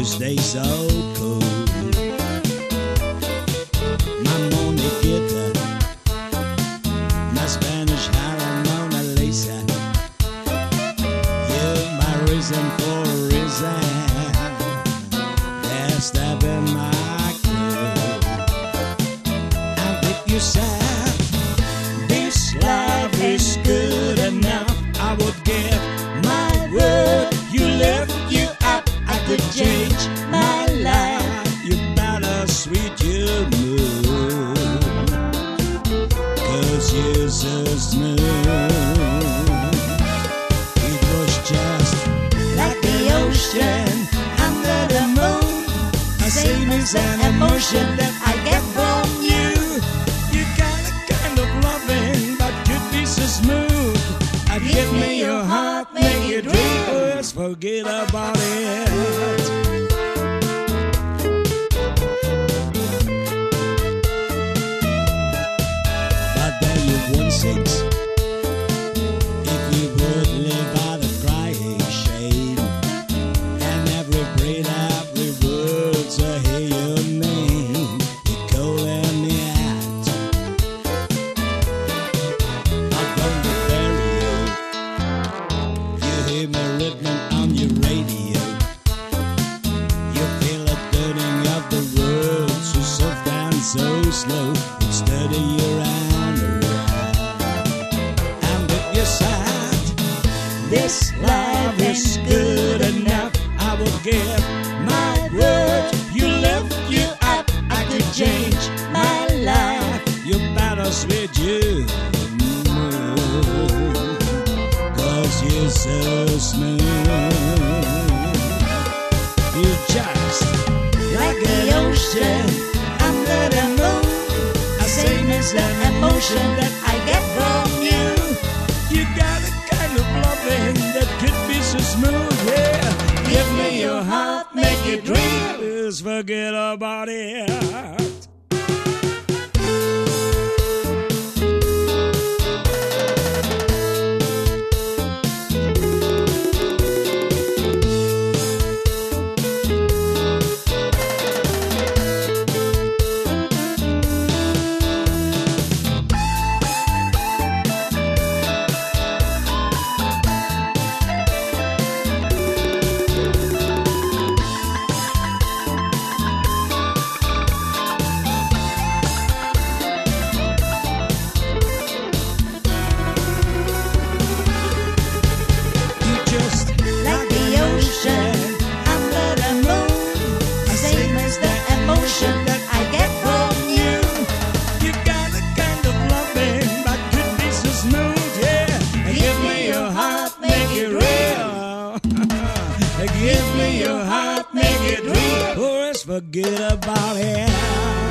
you stay so cool. My Moniquita, my Spanish Harlem Mona Lisa, you're my reason for a reason. Yeah, step in my crew. And if you said this life is good enough, I would give my word. You lift you up, I could change my life. You better sweet your mood, 'cause you're so smooth. It was just like the ocean under the moon. The same is an emotion that I get from you. You got a kind of loving that could be so smooth. Give me your heart, make it real. Just forget about it. But then you won't sing. If you would live out of crying shame, and every breath, every word, so hear your name. You're calling me out. I'm gonna bury you. You hear me written on your radio. You feel the turning of the world, so soft and so slow. It's steady around and around. And if you're sad, this life is good enough. I will give my word. You lift you up, I could change my life. You better switch you. 'Cause you're so smooth. You're just like the ocean under the moon. The same as an emotion that I get from you. You got a kind of loving that could be so smooth, yeah. Give me your heart, make it real. Just forget about it. Give me your heart, make it real, or else forget about it.